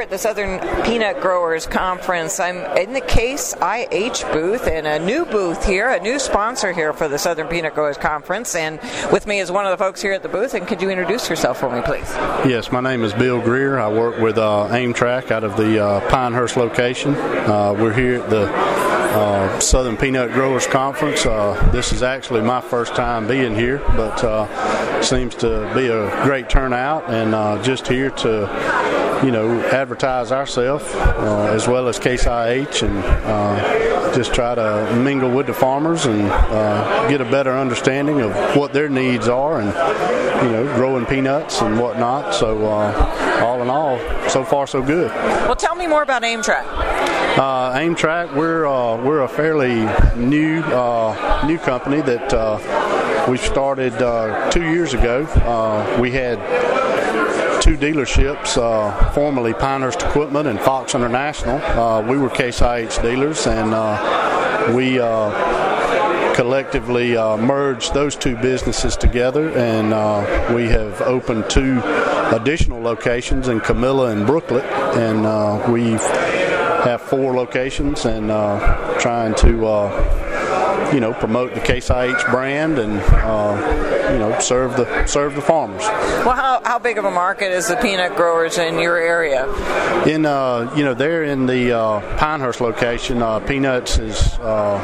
at the Southern Peanut Growers Conference. I'm in the Case IH booth, and a new booth here, a new sponsor here for the Southern Peanut Growers Conference. And with me is one of the folks here at the booth. And could you introduce yourself for me, please? Yes, my name is Bill Greer. I work with Amtrak out of the Pinehurst location. We're here at the Southern Peanut Growers Conference. This is actually my first time being here, but seems to be a great turnout, and just here to advertise ourselves as well as Case IH, and just try to mingle with the farmers and get a better understanding of what their needs are, and growing peanuts and whatnot. So all in all, so far so good. Well, tell me more about Amtrak. Amtrak, we're a fairly new company that we started 2 years ago. We had two dealerships, formerly Pinehurst Equipment and Fox International. We were Case IH dealers, and we collectively merged those two businesses together, and we have opened two additional locations in Camilla and Brooklet, and we have 4 locations, and trying to promote the Case IH brand and serve the farmers. Well, how big of a market is the peanut growers in your area? They're in the Pinehurst location. Peanuts is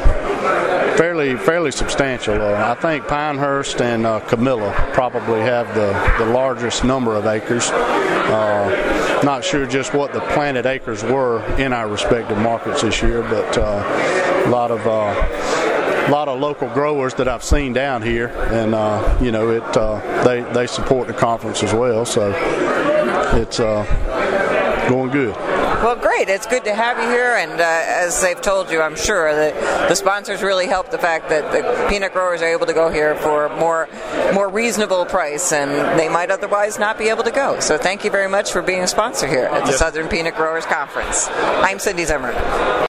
fairly substantial. I think Pinehurst and Camilla probably have the largest number of acres. Not sure just what the planted acres were in our respective markets this year, but a lot of local growers that I've seen down here, and they support the conference as well, so it's going good. Well, great. It's good to have you here, and as they've told you, I'm sure that the sponsors really help the fact that the peanut growers are able to go here for more reasonable price, and they might otherwise not be able to go. So thank you very much for being a sponsor here at the Southern Peanut Growers Conference. I'm Cindy Zimmerman.